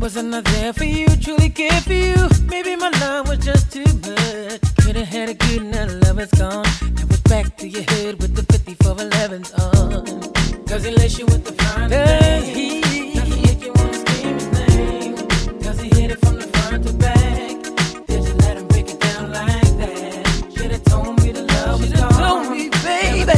Wasn't I there for you, truly cared for you? Maybe my love was just too much. Could've had a good now the love is gone. Now it's back to your head with the 5411s on. Cause he laced you with the fine thing. Does he make you wanna scream his name? Does he hit it from the front to back? Did you let him break it down like that? Should've told me the love was gone. Should've told me, baby.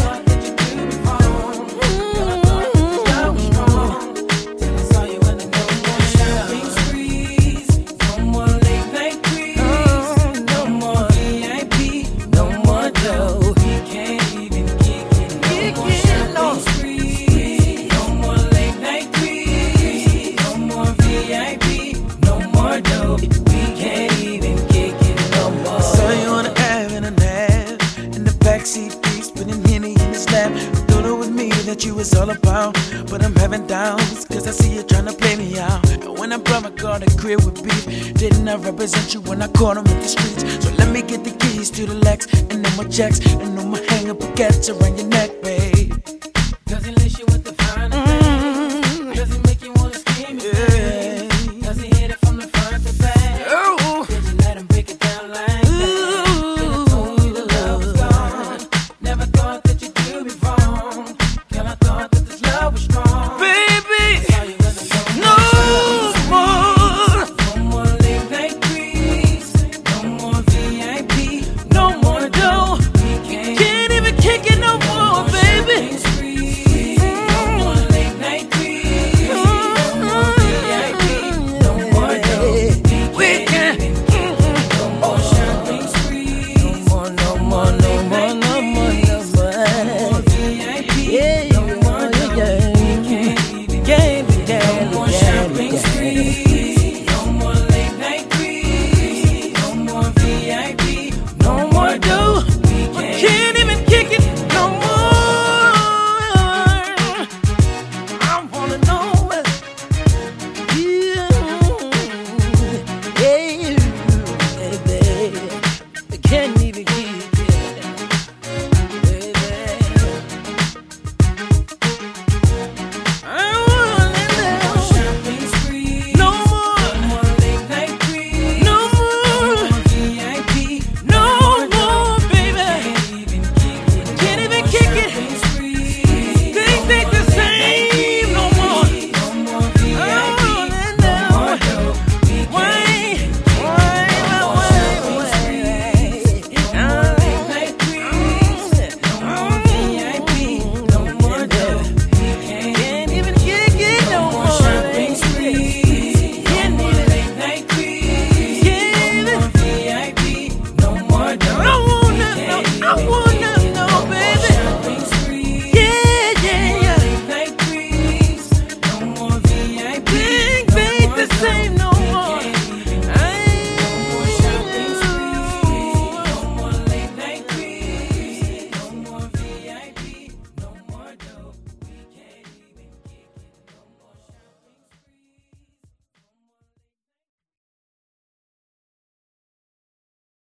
You was all about, but I'm having doubts, cause I see you trying to play me out. And when I brought my car to crib with beef, didn't I represent you when I caught him in the streets? So let me get the keys to the Lex, and then my checks, and then my hang up baguettes around your neck, babe. Does he lace you with the fine thing? Does he make you wanna scream? Yeah. Does he hit it from the front to back? Oh. Did you let him break it down like that? Should've told me the love was gone. Never thought that you'd do me wrong. I thought that this love was strong. Baby, no more. No more late night creeps. No more VIP. No more dough. Can't even kick it no more, baby. No more late night creeps. No more VIP. No more dough. We can't. No more shopping sprees. No more, no more, no more, no more, no more. Yeah. Game, no more shopping spree.